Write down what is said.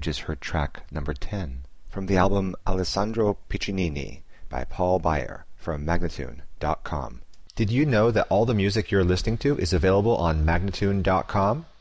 which is her track number 10, from the album Alessandro Piccinini by Paul Beyer from Magnatune.com. Did you know that all the music you're listening to is available on Magnatune.com?